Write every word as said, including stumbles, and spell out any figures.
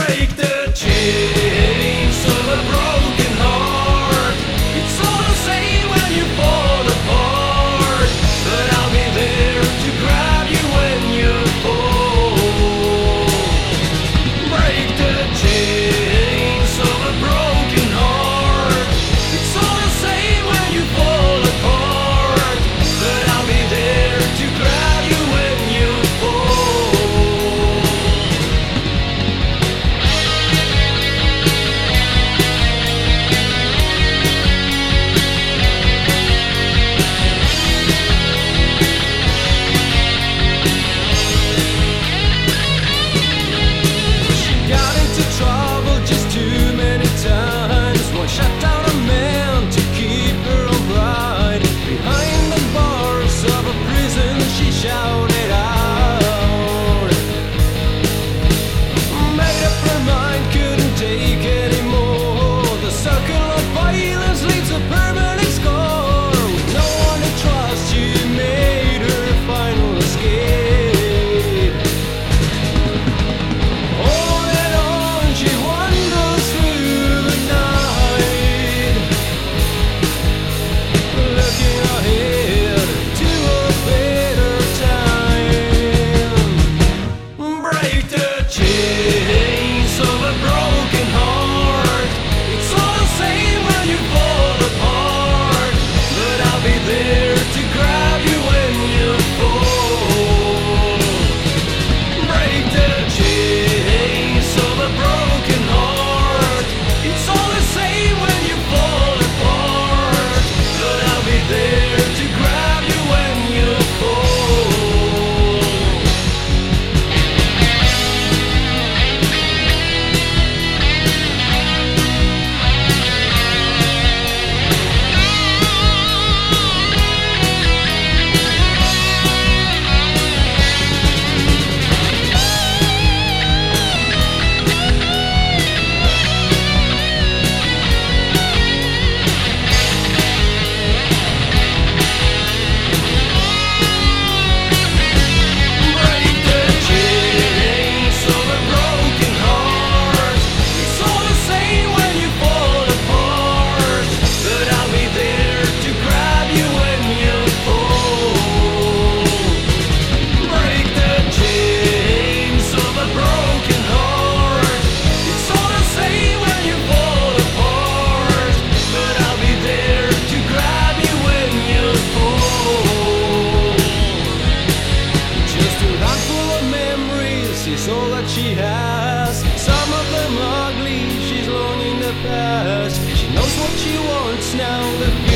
break the chains of a broken heart. It's all the same when you fall apart, but I'll be there to grab you when you fall. Break the chains of a broken heart. It's all the same when you fall apart, but I'll be there to grab you when you fall. Got into trouble just too many times. One shut down a man to keep her on bride. Behind the bars of a prison she shouted out. Made up her mind, couldn't take anymore. The circle of violence leaves a permanent scar. With no one to trust, she made her final escape. On and on she wanders through the night, looking ahead to a better time. Break the chains of a broken heart. It's all the same when you fall apart, but I'll be there to grab you when you fall. Break the chains of a broken heart. It's all the same when you fall apart, but I'll be there to grab you when you fall. Break the chains of a broken heart. It's all the same when you fall apart, but I'll be there to grab you when you fall. Break the chains of a broken heart. It's all the same when you fall apart, but I'll be there to grab you when you fall. Just a handful of memories is all that she has. Some of them ugly, she's long in the past. She knows what she wants now. The